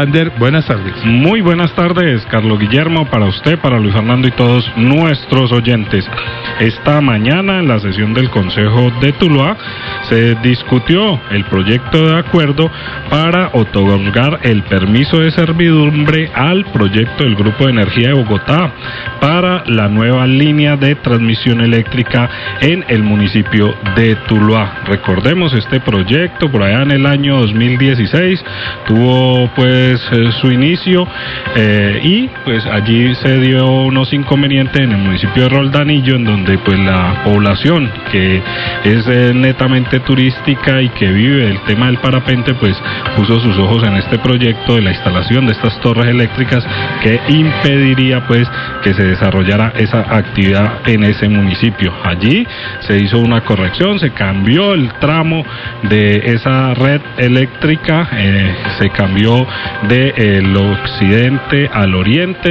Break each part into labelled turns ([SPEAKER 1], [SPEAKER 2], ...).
[SPEAKER 1] Ander, buenas tardes.
[SPEAKER 2] Muy buenas tardes, Carlos Guillermo, para usted, para Luis Fernando y todos nuestros oyentes. Esta mañana, en la sesión del Consejo de Tuluá, se discutió el proyecto de acuerdo para otorgar el permiso de servidumbre al proyecto del Grupo de Energía de Bogotá para la nueva línea de transmisión eléctrica en el municipio de Tuluá. Recordemos, este proyecto por allá en el año 2016 tuvo su inicio y pues allí se dio unos inconvenientes en el municipio de Roldanillo, en donde pues la población que es netamente turística y que vive el tema del parapente pues puso sus ojos en este proyecto de la instalación de estas torres eléctricas que impediría pues que se desarrollara esa actividad en ese municipio. Allí se hizo una corrección, se cambió el tramo de esa red eléctrica, se cambió del occidente al oriente,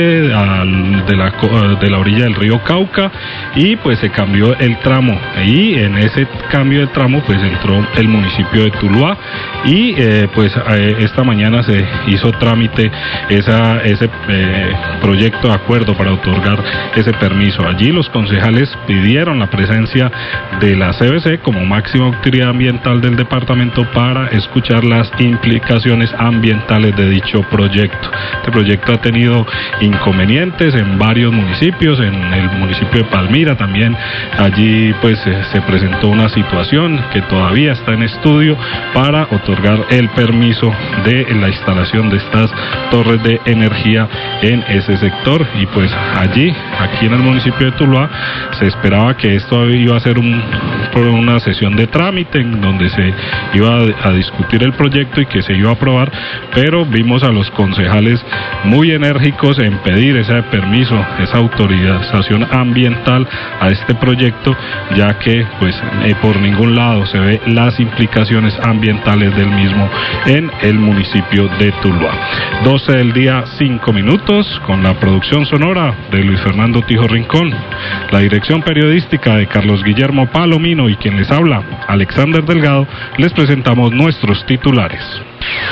[SPEAKER 2] de la orilla del río Cauca, y pues se cambió el tramo, y en ese cambio de tramo pues entró el municipio de Tuluá, y esta mañana se hizo trámite ese proyecto de acuerdo para otorgar ese permiso. Allí los concejales pidieron la presencia de la CBC como máxima autoridad ambiental del departamento para escuchar las implicaciones ambientales de dicho proyecto. Este proyecto ha tenido inconvenientes en varios municipios, en el municipio de Palmira también, allí pues se presentó una situación que todavía está en estudio para otorgar el permiso de la instalación de estas torres de energía en ese sector, y pues aquí en el municipio de Tuluá se esperaba que esto iba a ser una sesión de trámite en donde se iba a discutir el proyecto y que se iba a aprobar, pero vimos a los concejales muy enérgicos en pedir ese permiso, esa autorización ambiental a este proyecto, ya que por ningún lado se ve las implicaciones ambientales del mismo en el municipio de Tuluá. 12 del día, 5 minutos, con la producción sonora de Luis Fernando Tijo Rincón, la dirección periodística de Carlos Guillermo Palomino y quien les habla, Alexander Delgado. Les presentamos nuestros titulares.